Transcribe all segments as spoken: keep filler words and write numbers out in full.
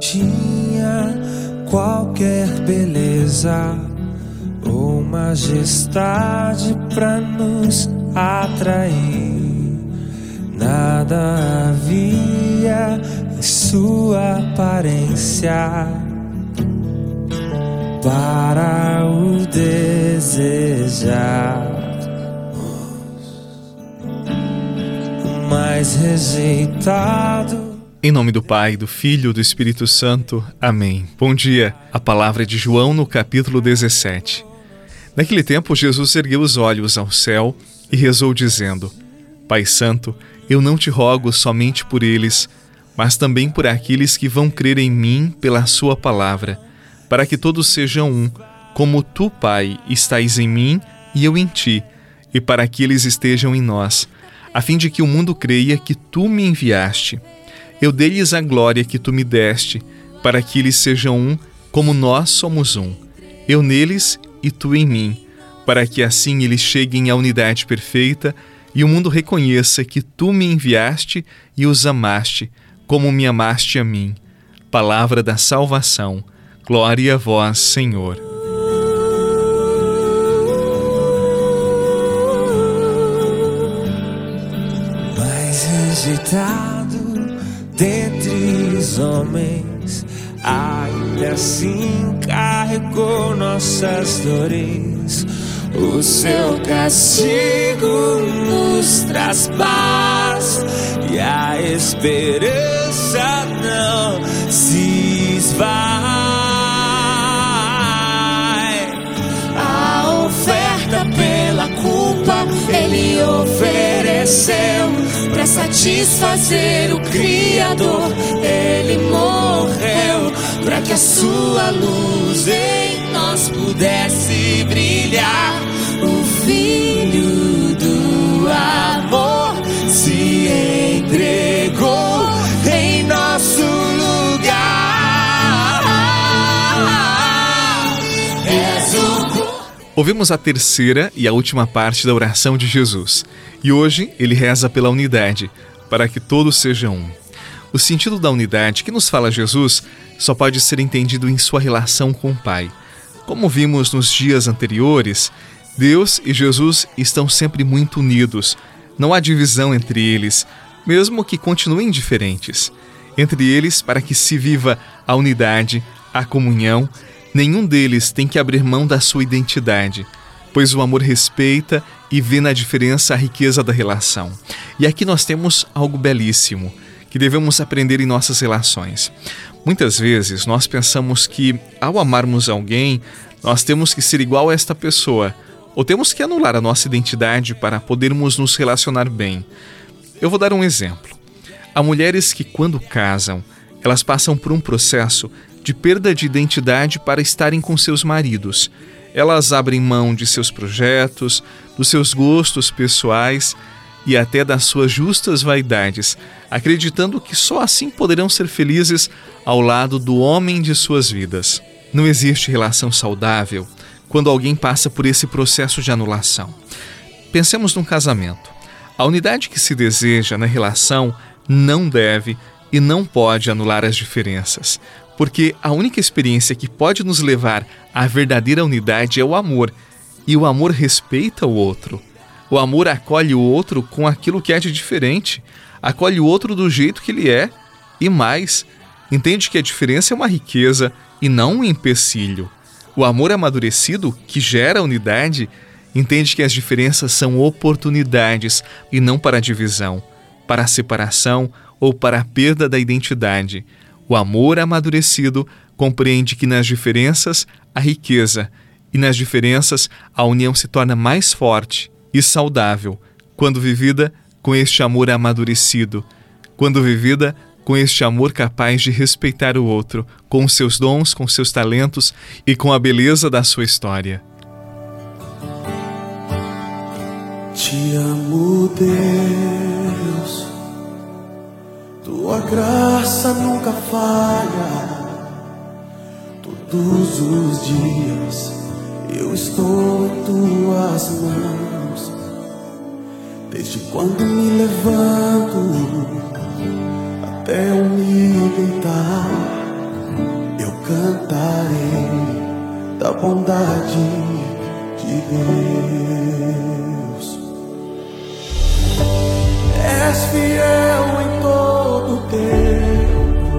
tinha qualquer beleza ou majestade pra nos atrair. Nada havia em sua aparência para o desejar, o mais rejeitado. Em nome do Pai, do Filho e do Espírito Santo. Amém. Bom dia. A palavra é de João no capítulo dezessete. Naquele tempo, Jesus ergueu os olhos ao céu e rezou dizendo: Pai Santo, eu não te rogo somente por eles, mas também por aqueles que vão crer em mim pela sua palavra, para que todos sejam um, como tu, Pai, estais em mim e eu em ti, e para que eles estejam em nós, a fim de que o mundo creia que tu me enviaste. Eu dei-lhes a glória que tu me deste, para que eles sejam um, como nós somos um. Eu neles e tu em mim, para que assim eles cheguem à unidade perfeita e o mundo reconheça que tu me enviaste e os amaste, como me amaste a mim. Palavra da salvação. Glória a vós, Senhor. Mais rejeitado dentre os homens, ainda assim carregou nossas dores. O seu castigo nos traz paz e a esperança não se esvai. A oferta pela culpa ele ofereceu para satisfazer o Criador. Ele morreu para que a sua luz em nós pudesse brilhar. O Filho do amor se entregou em nosso lugar. És o... Ouvimos a terceira e a última parte da oração de Jesus. E hoje ele reza pela unidade, para que todos sejam um. O sentido da unidade que nos fala Jesus só pode ser entendido em sua relação com o Pai. Como vimos nos dias anteriores, Deus e Jesus estão sempre muito unidos. Não há divisão entre eles, mesmo que continuem diferentes. Entre eles, para que se viva a unidade, a comunhão, nenhum deles tem que abrir mão da sua identidade, pois o amor respeita e vê na diferença a riqueza da relação. E aqui nós temos algo belíssimo que devemos aprender em nossas relações. Muitas vezes nós pensamos que, ao amarmos alguém, nós temos que ser igual a esta pessoa, ou temos que anular a nossa identidade para podermos nos relacionar bem. Eu vou dar um exemplo. Há mulheres que, quando casam, elas passam por um processo de perda de identidade para estarem com seus maridos. Elas abrem mão de seus projetos, dos seus gostos pessoais e até das suas justas vaidades, acreditando que só assim poderão ser felizes ao lado do homem de suas vidas. Não existe relação saudável quando alguém passa por esse processo de anulação. Pensemos num casamento. A unidade que se deseja na relação não deve e não pode anular as diferenças, porque a única experiência que pode nos levar à verdadeira unidade é o amor, e o amor respeita o outro. O amor acolhe o outro com aquilo que é de diferente, acolhe o outro do jeito que ele é, e mais, entende que a diferença é uma riqueza e não um empecilho. O amor amadurecido, que gera unidade, entende que as diferenças são oportunidades e não para a divisão, para a separação ou para a perda da identidade. O amor amadurecido compreende que nas diferenças há riqueza e nas diferenças a união se torna mais forte e saudável quando vivida com este amor amadurecido, quando vivida com este amor capaz de respeitar o outro, com os seus dons, com seus talentos e com a beleza da sua história. Te amo, Deus, tua graça nunca falha. Todos os dias eu estou em tuas mãos. Desde quando me levanto até eu me deitar, cantarei da bondade de Deus. És fiel em todo tempo,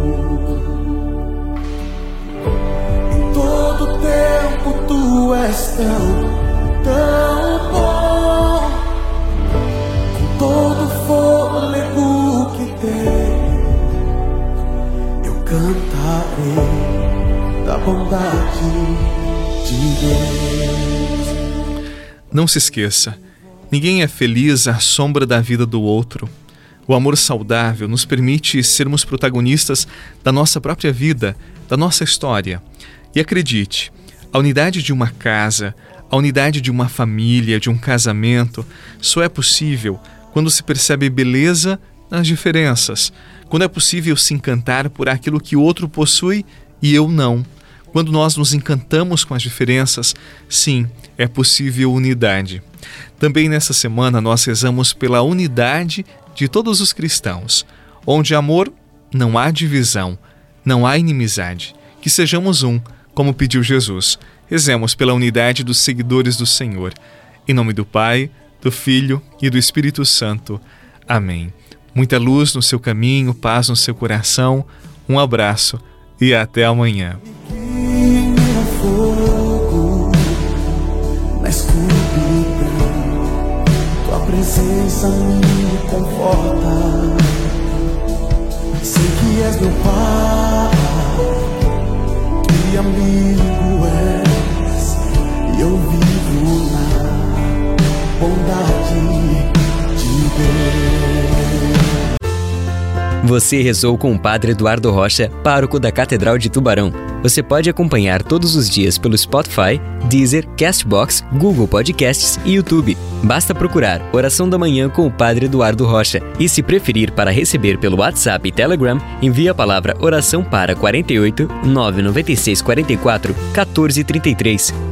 em todo tempo tu és tão, tão bom. Com todo fôlego que tenho, eu cantarei da bondade de Deus. Não se esqueça, ninguém é feliz à sombra da vida do outro. O amor saudável nos permite sermos protagonistas da nossa própria vida, da nossa história. E acredite, a unidade de uma casa, a unidade de uma família, de um casamento, só é possível quando se percebe beleza nas diferenças, quando é possível se encantar por aquilo que o outro possui e eu não. Quando nós nos encantamos com as diferenças, sim, é possível unidade. Também nessa semana nós rezamos pela unidade de todos os cristãos. Onde há amor, não há divisão, não há inimizade. Que sejamos um, como pediu Jesus. Rezemos pela unidade dos seguidores do Senhor. Em nome do Pai, do Filho e do Espírito Santo. Amém. Muita luz no seu caminho, paz no seu coração. Um abraço e até amanhã. Fogo na escuridão, tua presença me conforta. Sei que és meu Pai, que amigo és, e eu vivo na bondade de Deus. Você rezou com o Padre Eduardo Rocha, pároco da Catedral de Tubarão. Você pode acompanhar todos os dias pelo Spotify, Deezer, Castbox, Google Podcasts e YouTube. Basta procurar Oração da Manhã com o Padre Eduardo Rocha. E se preferir para receber pelo WhatsApp e Telegram, envie a palavra oração para quarenta e oito, nove nove seis, quarenta e quatro, quatorze, trinta e três.